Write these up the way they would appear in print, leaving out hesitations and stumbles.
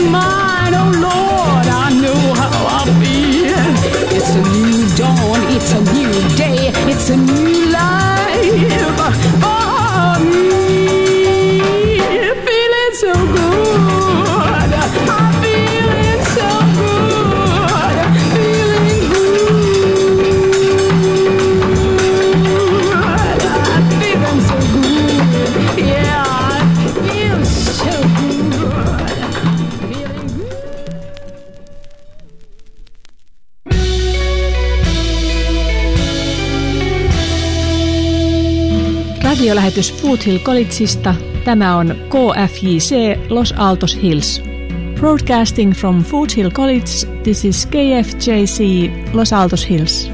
mine, oh Lord, I know how I feel. It's a new dawn, it's a new day, it's a new life for me. Feeling so good, I'm feeling so good, feeling good. I'm feeling so good, yeah, I feel so good, feeling good. Radiolähetys Foothill Collegeista. Tämä on KFJC Los Altos Hills. Broadcasting from Foothill College, this is KFJC Los Altos Hills.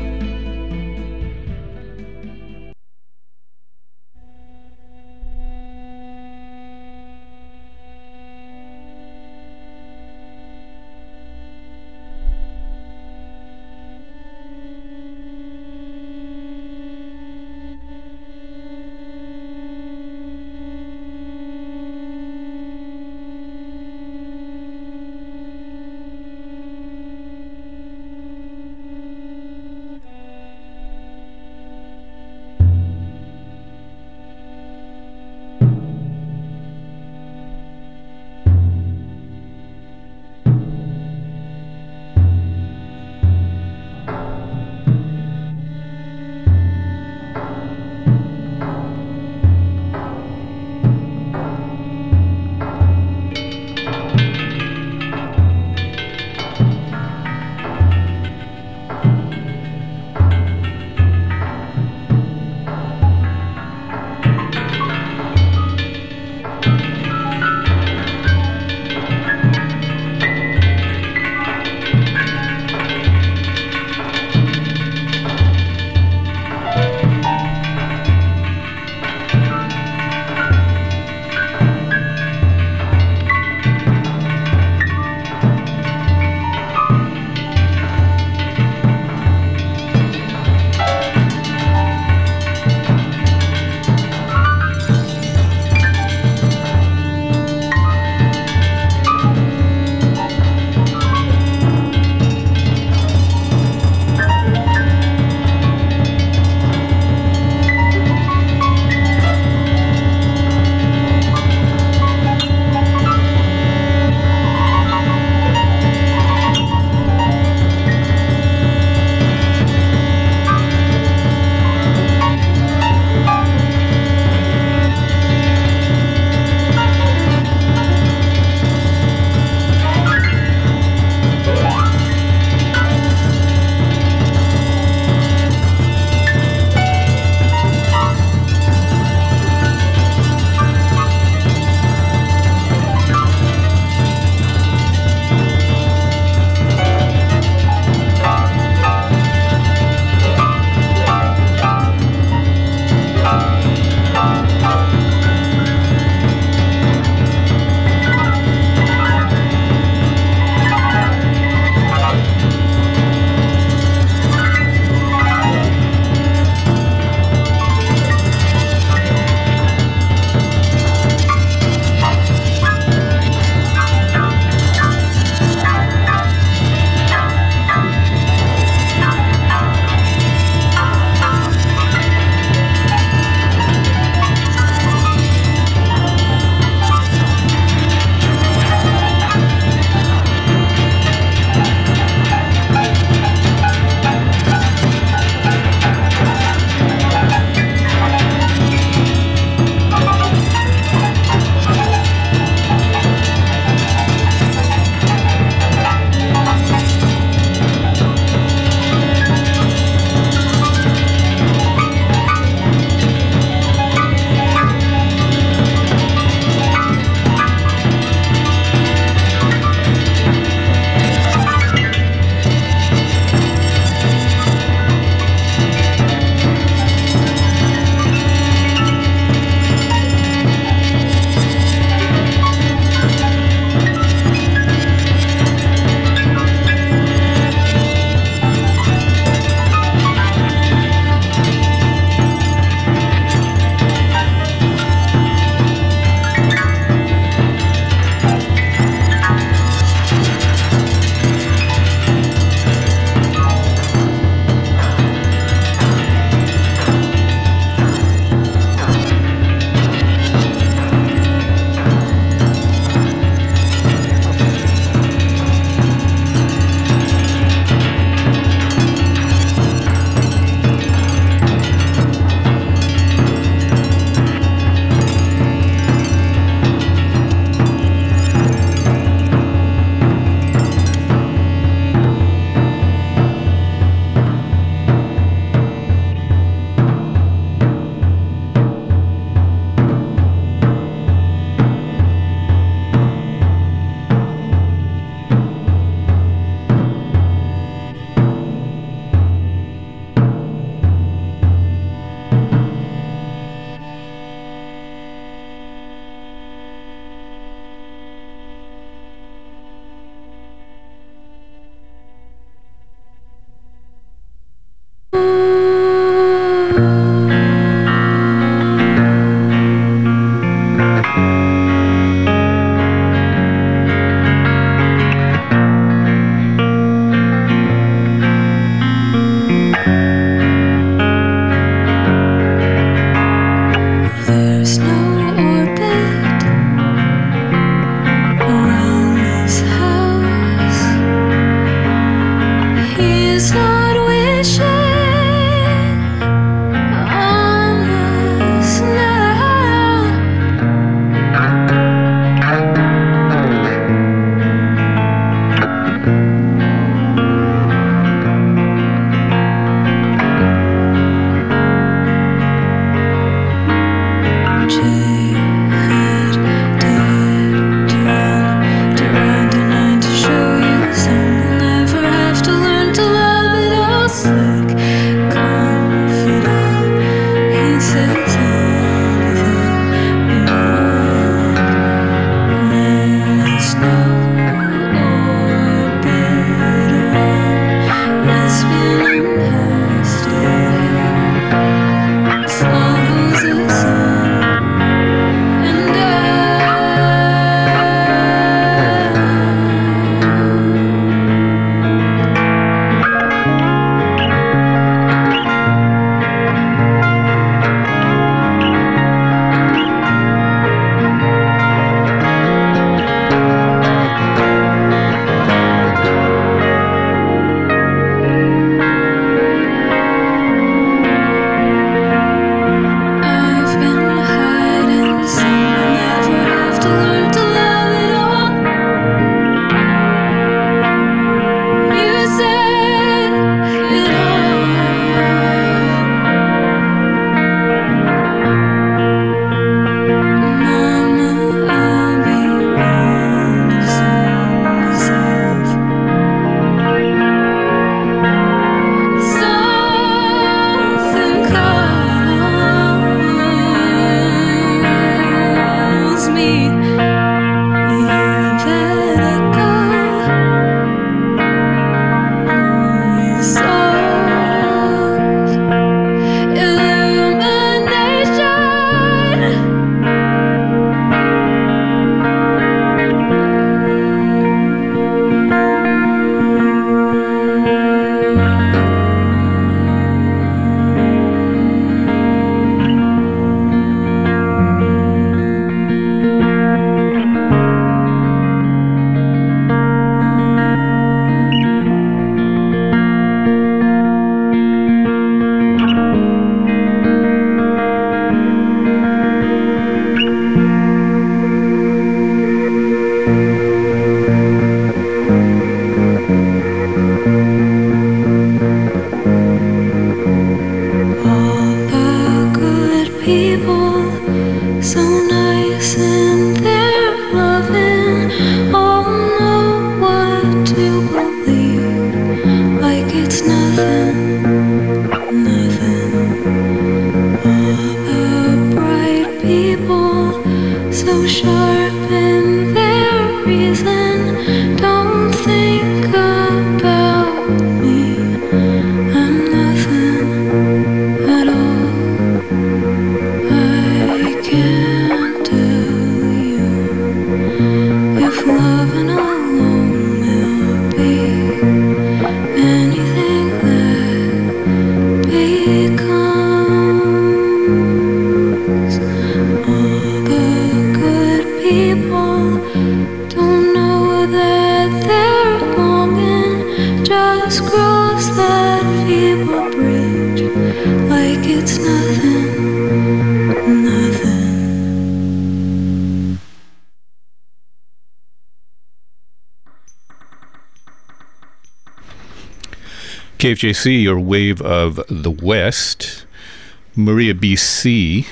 KFJC, your wave of the West. Maria B.C.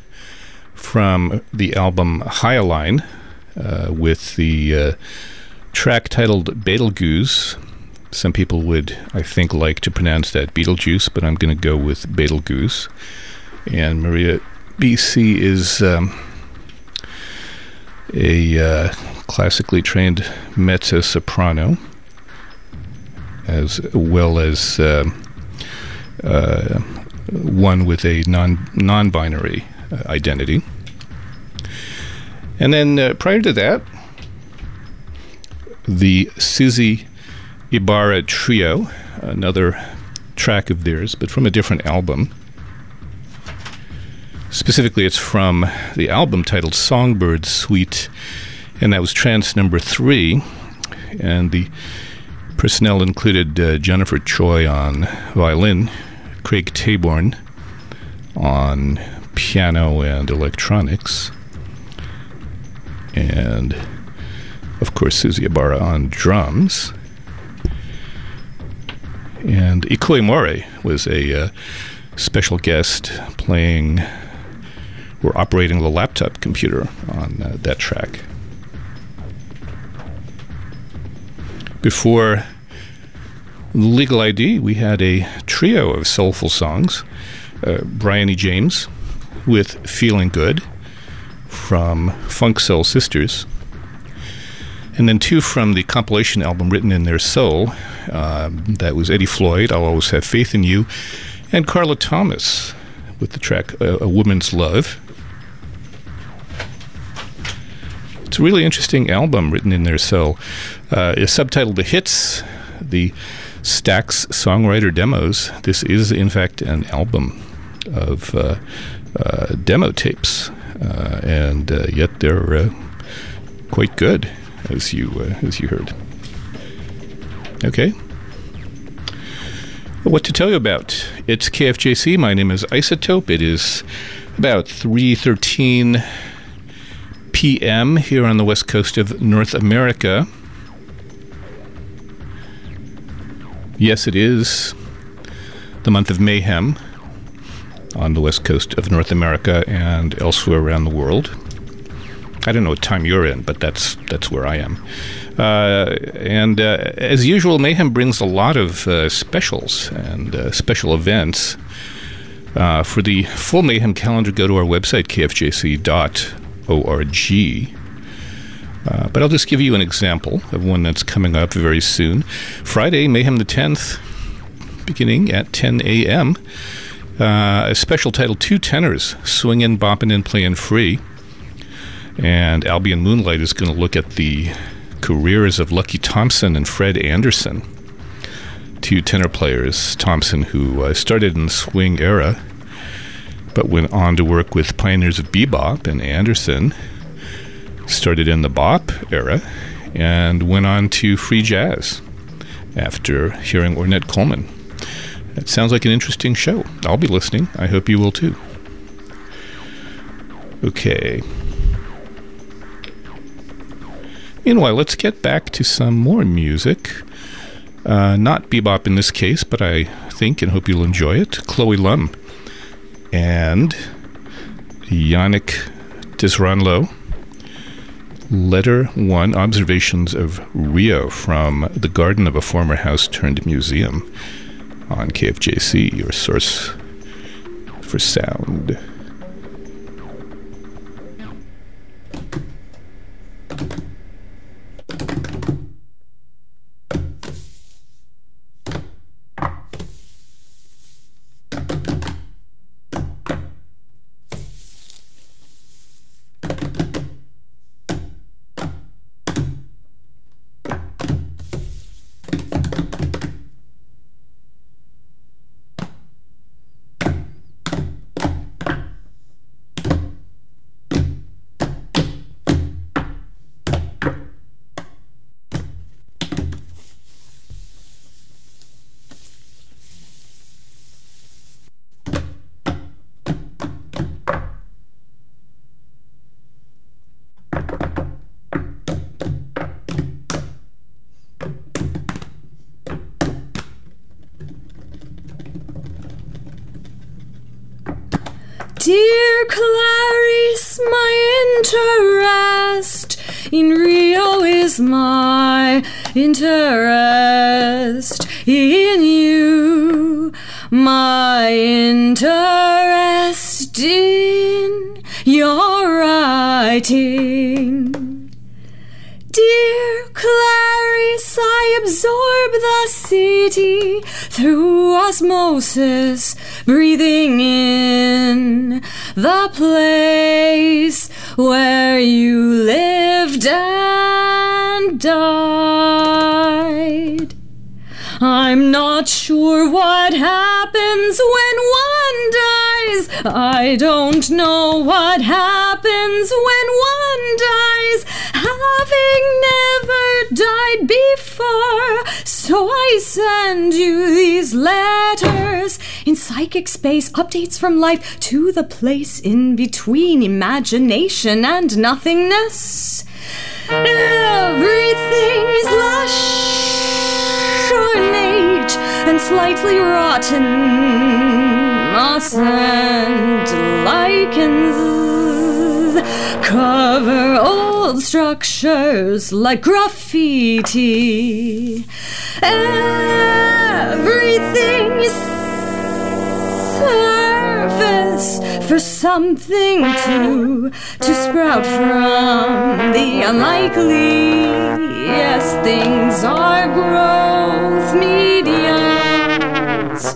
from the album Hyaline with the track titled Betelgeuse. Some people would, I think, like to pronounce that Beetlejuice, but I'm going to go with Betelgeuse. And Maria B.C. is a classically trained mezzo-soprano, as well as one with a non-binary identity. And then prior to that, the Susie Ibarra Trio, another track of theirs, but from a different album. Specifically, it's from the album titled Songbird Suite, and that was trance number 3. And the personnel included Jennifer Choi on violin, Craig Taborn on piano and electronics, and of course Susie Ibarra on drums. And Ikue More was a special guest playing or operating the laptop computer on that track. Before Legal ID, we had a trio of soulful songs. Bryony James with Feeling Good from Funk Soul Sisters. And then 2 from the compilation album Written in Their Soul. That was Eddie Floyd, I'll Always Have Faith in You, and Carla Thomas with the track A Woman's Love. It's a really interesting album, Written in Their Soul. It's subtitled The Hits, the Stax Songwriter Demos. This is, in fact, an album of demo tapes, and yet they're quite good, as you heard. Okay. What to tell you about? It's KFJC. My name is Isotope. It is about 3:13 p.m. here on the west coast of North America. Yes, it is the month of mayhem on the west coast of North America and elsewhere around the world. I don't know what time you're in, but that's where I am. And as usual, mayhem brings a lot of specials and special events. For the full mayhem calendar, go to our website, kfjc.org. But I'll just give you an example of one that's coming up very soon. Friday, Mayhem the 10th, beginning at 10 a.m. A special titled Two Tenors, Swingin', Boppin', and Playin' Free. And Albion Moonlight is going to look at the careers of Lucky Thompson and Fred Anderson, 2 tenor players. Thompson, who started in the swing era, but went on to work with pioneers of bebop, and Anderson started in the bop era and went on to free jazz after hearing Ornette Coleman. It sounds like an interesting show. I'll be listening. I hope you will too. Okay. Meanwhile, let's get back to some more music. Not bebop in this case, but I think and hope you'll enjoy it. Chloe Lum and Yannick Disranlo. Letter 1, Observations of Rio from the Garden of a Former House Turned Museum on KFJC, your source for sound. Dear Clarice, my interest in Rio is my interest in you, my interest in your writing. Dear Clarice, I observe absorb the city through osmosis, breathing in the place where you lived and died. I'm not sure what happens when one dies. I don't know what happens when one dies, having never died before. So I send you these letters in psychic space, updates from life to the place in between imagination and nothingness. Everything is lush, ornate, and slightly rotten. Moss and lichens cover old structures like graffiti. Everything is surface for something to sprout from the unlikely. Yes, things are growth mediums.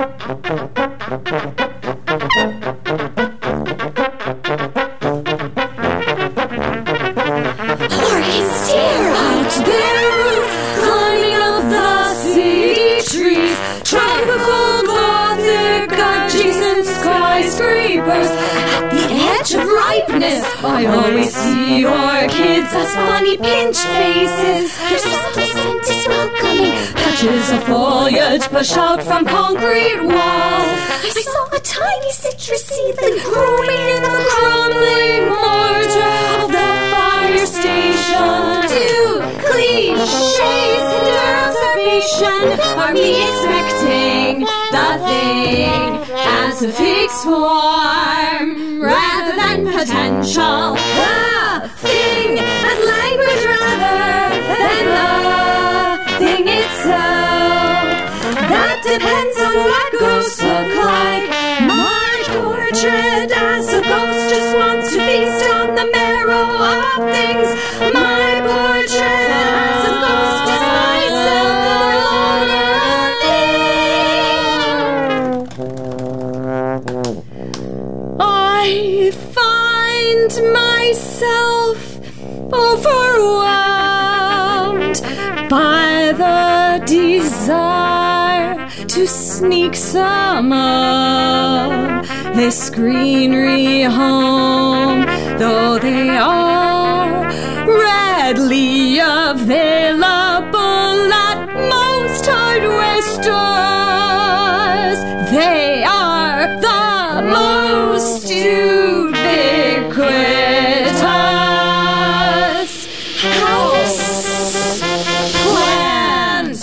Or can stare out their roof, climbing up the city trees, tropical gothic adjacent skyscrapers. At the edge of ripeness, I always see orchids as funny pinch faces. Their subtle scent is welcoming. Patches of foliage push out from concrete walls. I saw a tiny citrus seedling growing in the crumbling mortar of the fire station. Two cliches in observation are me expecting the thing as a fixed form rather than potential. The thing as language rather than the thing itself. That depends on what ghosts look like. My portrait as a ghost just wants to feast on the marrow of things. My portrait as a ghost is myself, the longer I find myself overwhelmed by the desire to sneak some of this greenery home, though they are readily available at most hardware stores. They are the most ubiquitous house plant.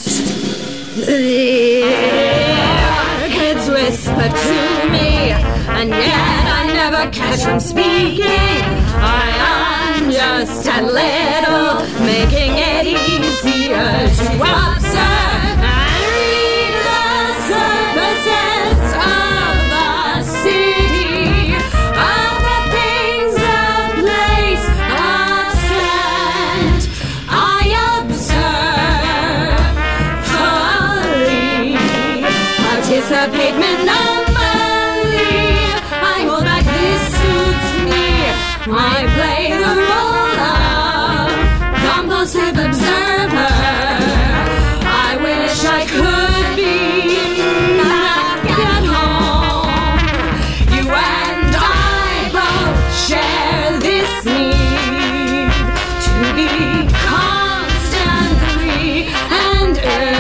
Orchids whisper to me, and yet I never catch them speaking. I am just a little, making it easier to observe and read the surfaces of the city, of the things of place of scent. I observe fully, participate minimally. I hold back, this suits me. I play the role of compulsive observer. I wish I could be back at home. You and I both share this need to be constantly and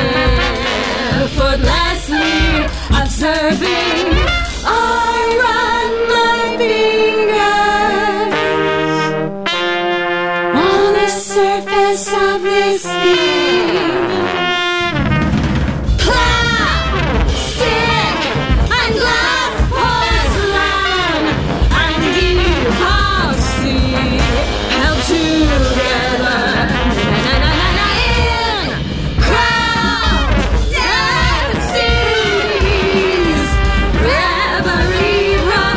effortlessly observing. I run my fingers on the surface of this thing. Plastic and glass porcelain and epoxy held together in crowded cities. Reverie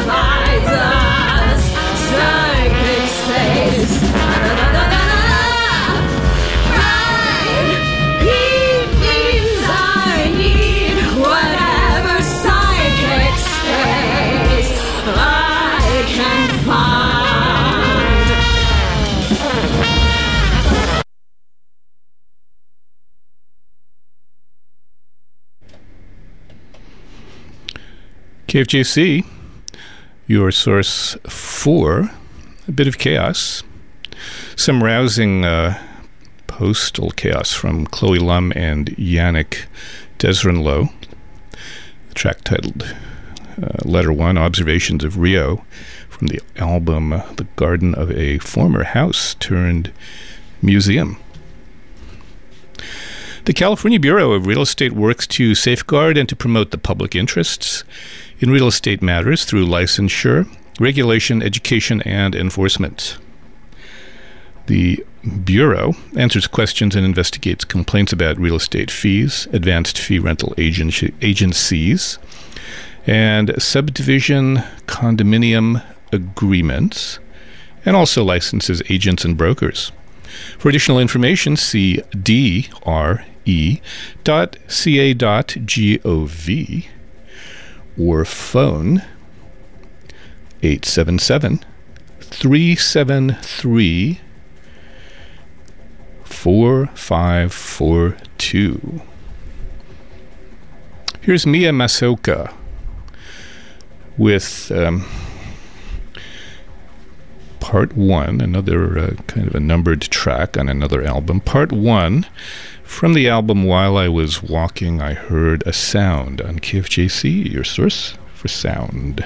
KFJC, your source for a bit of chaos. Some rousing postal chaos from Chloe Lum and Yannick Desrenlow. The track titled Letter 1, Observations of Rio, from the album The Garden of a Former House Turned Museum. The California Bureau of Real Estate works to safeguard and to promote the public interests in real estate matters through licensure, regulation, education, and enforcement. The Bureau answers questions and investigates complaints about real estate fees, advanced fee rental agencies, and subdivision condominium agreements, and also licenses agents and brokers. For additional information, see dre.ca.gov or phone 877-373-4542. Here's Mia Masoka with Part 1, another kind of a numbered track on another album. Part 1, from the album While I Was Walking, I Heard a Sound on KFJC, your source for sound.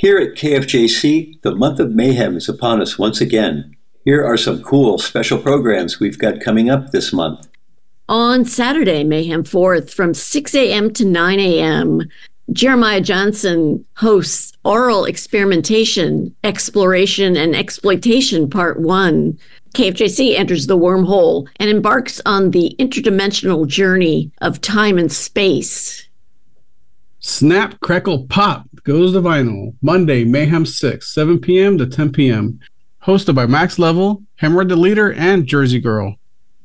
Here at KFJC, the month of mayhem is upon us once again. Here are some cool special programs we've got coming up this month. On Saturday, Mayhem 4th, from 6 a.m. to 9 a.m., Jeremiah Johnson hosts Oral Experimentation, Exploration, and Exploitation Part 1. KFJC enters the wormhole and embarks on the interdimensional journey of time and space. Snap, Crackle, Pop goes to vinyl. Monday, Mayhem 6, 7 p.m. to 10 p.m. Hosted by Max Level, Hammer the Leader, and Jersey Girl.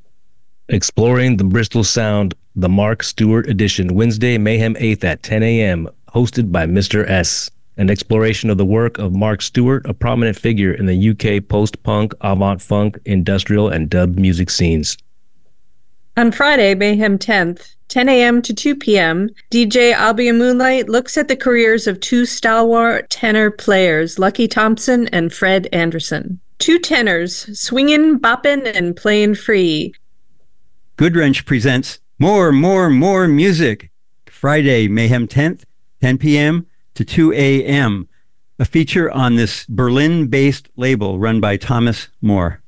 Exploring the Bristol Sound, the Mark Stewart edition, Wednesday, Mayhem 8th at 10 a.m., hosted by Mr. S. An exploration of the work of Mark Stewart, a prominent figure in the UK post-punk, avant-funk, industrial, and dub music scenes. On Friday, Mayhem 10th, 10 a.m. to 2 p.m., DJ Albia Moonlight looks at the careers of two stalwart tenor players, Lucky Thompson and Fred Anderson. Two tenors, swingin', boppin', and playin' free. Goodwrench presents More Music. Friday, Mayhem 10th, 10 p.m. to 2 a.m., a feature on this Berlin-based label run by Thomas Moore.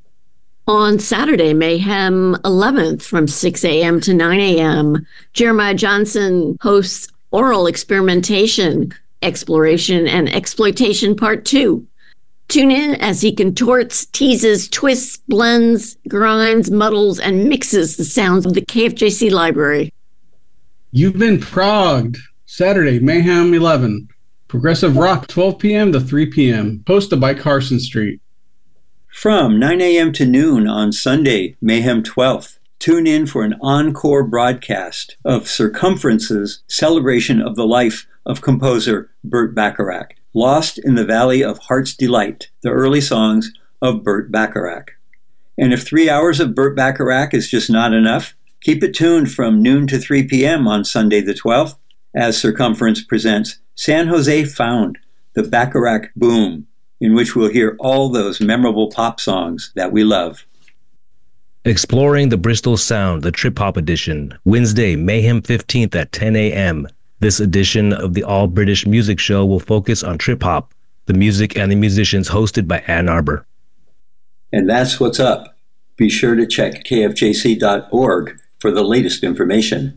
On Saturday, Mayhem 11th, from 6 a.m. to 9 a.m., Jeremiah Johnson hosts Oral Experimentation, Exploration, and Exploitation Part 2. Tune in as he contorts, teases, twists, blends, grinds, muddles, and mixes the sounds of the KFJC library. You've been progged. Saturday, Mayhem 11. Progressive Rock, 12 p.m. to 3 p.m. Hosted by Carson Street. From 9 a.m. to noon on Sunday, Mayhem 12th, tune in for an encore broadcast of Circumference's celebration of the life of composer Burt Bacharach. Lost in the Valley of Heart's Delight, the early songs of Burt Bacharach. And if 3 hours of Burt Bacharach is just not enough, keep it tuned from noon to 3 p.m. on Sunday the 12th as Circumference presents San Jose Found, the Bacharach Boom, in which we'll hear all those memorable pop songs that we love. Exploring the Bristol Sound, the Trip Hop edition, Wednesday, Mayhem 15th at 10 a.m. This edition of the All-British Music Show will focus on trip hop, the music and the musicians, hosted by Ann Arbor. And that's what's up. Be sure to check kfjc.org for the latest information.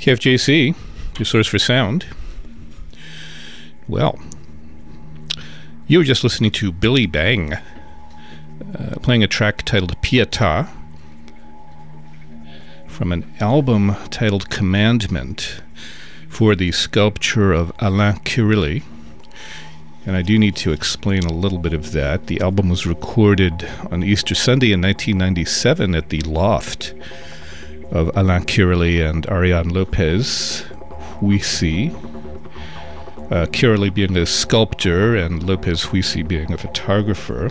KFJC, your source for sound. Well, you were just listening to Billy Bang, playing a track titled Pietà from an album titled Commandment for the sculpture of Alain Curilli. And I do need to explain a little bit of that. The album was recorded on Easter Sunday in 1997 at the loft of Alain Curilli and Ariane Lopez. Huisi. Curilli being a sculptor and Lopez Huisi being a photographer.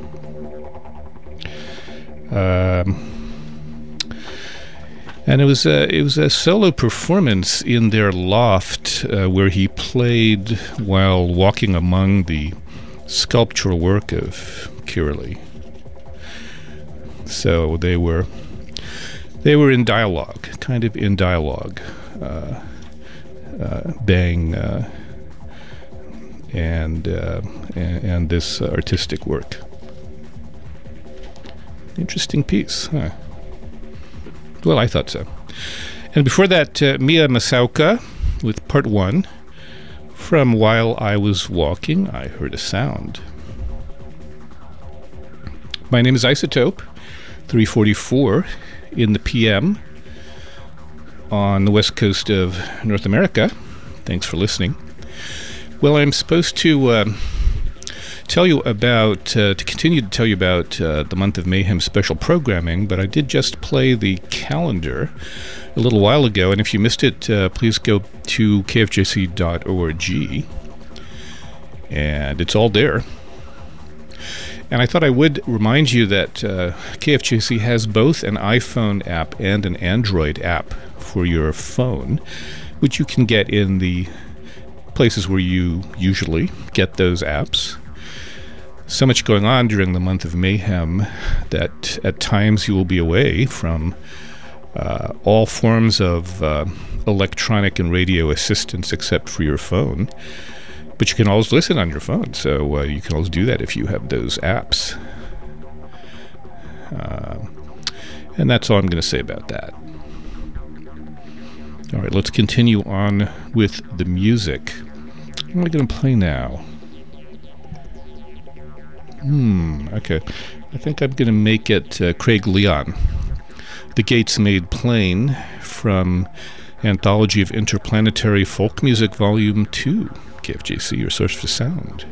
And it was a solo performance in their loft where he played while walking among the sculptural work of Curilli. So they were in dialogue, kind of in dialogue, Bang and this artistic work. Interesting piece, huh? Well, I thought so. And before that, Mia Masauka with part 1 from While I Was Walking, I Heard a Sound. My name is Isotope, 3:44 in the PM on the west coast of North America. Thanks for listening. Well, I'm supposed to tell you about, to continue to tell you about the Month of Mayhem special programming, but I did just play the calendar a little while ago, and if you missed it, please go to kfjc.org, and it's all there. And I thought I would remind you that KFJC has both an iPhone app and an Android app for your phone, which you can get in the places where you usually get those apps. So much going on during the month of Mayhem that at times you will be away from all forms of electronic and radio assistance except for your phone. But you can always listen on your phone, so you can always do that if you have those apps. And that's all I'm going to say about that. All right, let's continue on with the music. What am I going to play now? Okay. I think I'm going to make it Craig Leon. The Gates Made Plain from Anthology of Interplanetary Folk Music Volume 2. KFJC, your source for sound.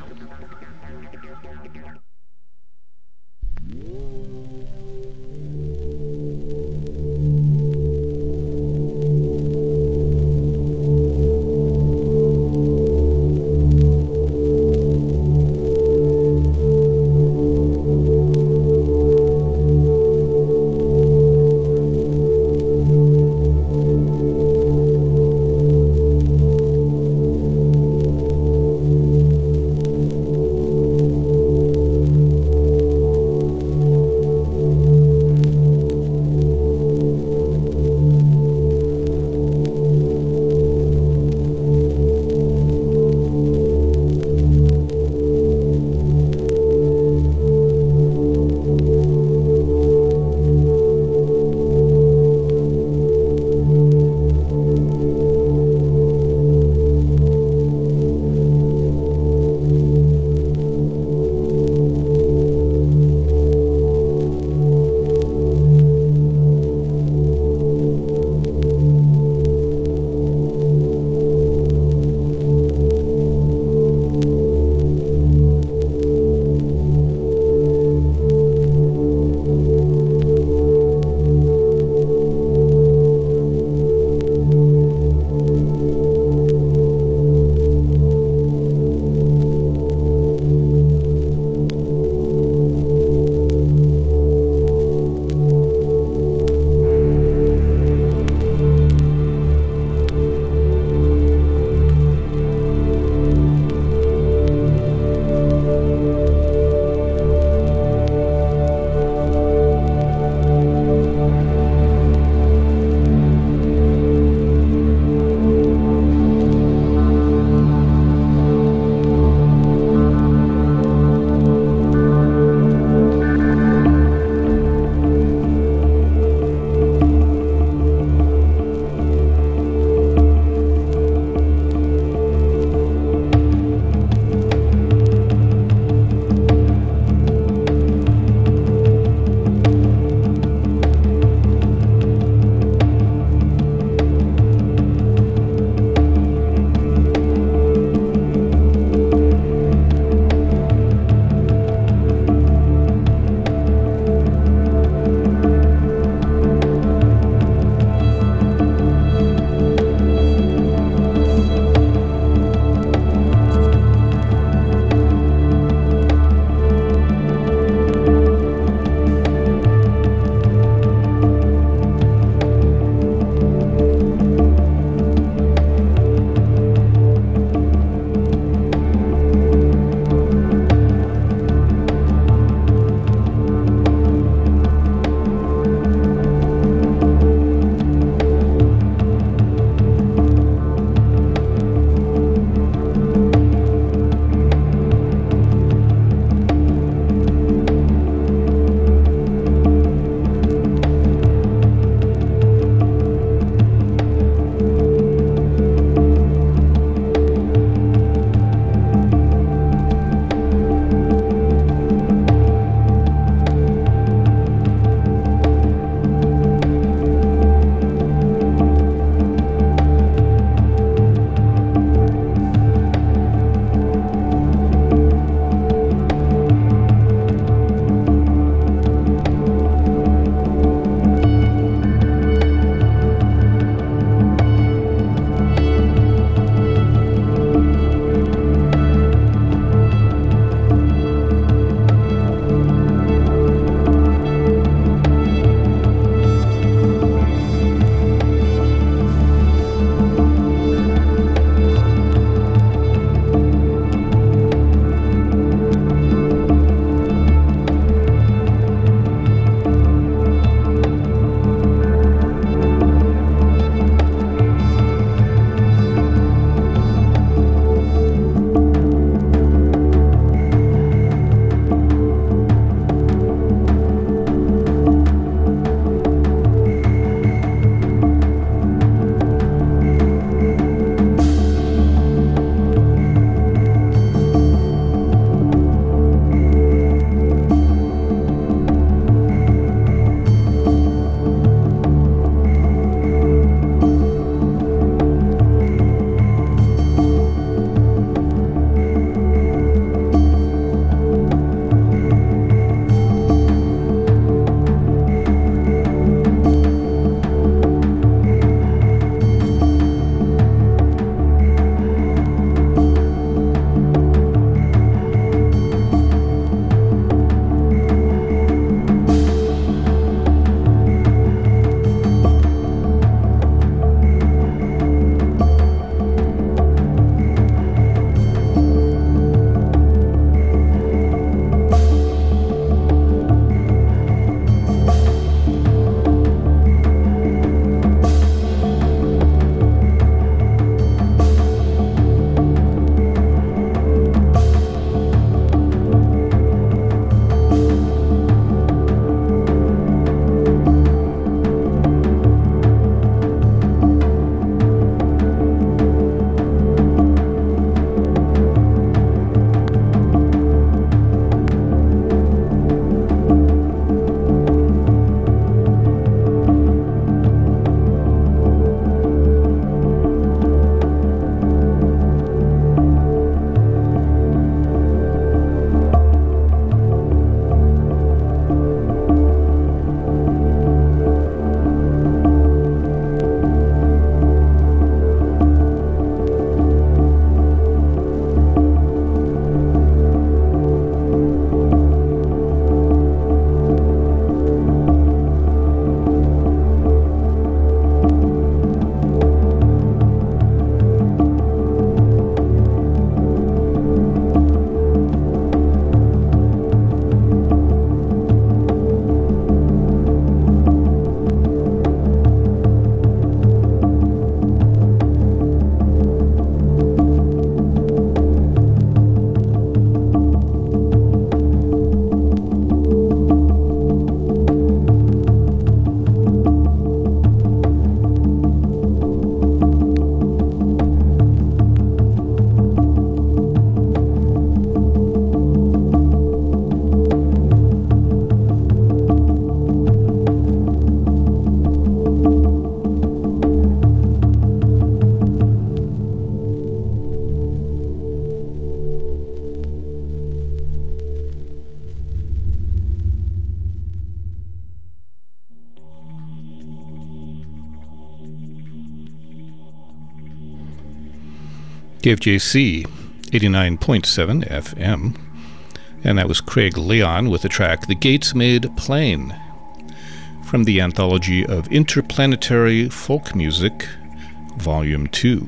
KFJC 89.7 FM. And that was Craig Leon with the track The Gates Made Plain from the Anthology of Interplanetary Folk Music, Volume 2.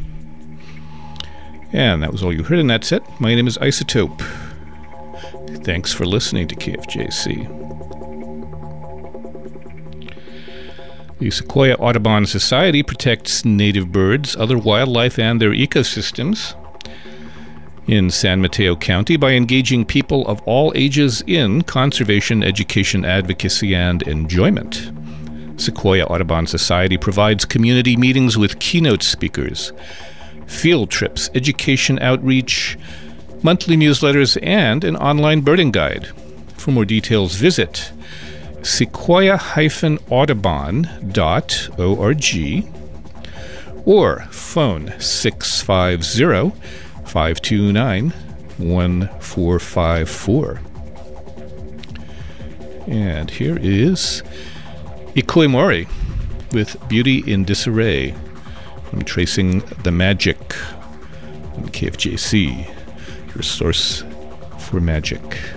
And that was all you heard in that set. My name is Isotope. Thanks for listening to KFJC. The Sequoia Audubon Society protects native birds, other wildlife, and their ecosystems in San Mateo County by engaging people of all ages in conservation, education, advocacy, and enjoyment. Sequoia Audubon Society provides community meetings with keynote speakers, field trips, education outreach, monthly newsletters, and an online birding guide. For more details, visit sequoia-audubon.org or phone 650-529-1454. And here is Ikoi Mori with Beauty in Disarray from Tracing the Magic on KFJC, your source for magic.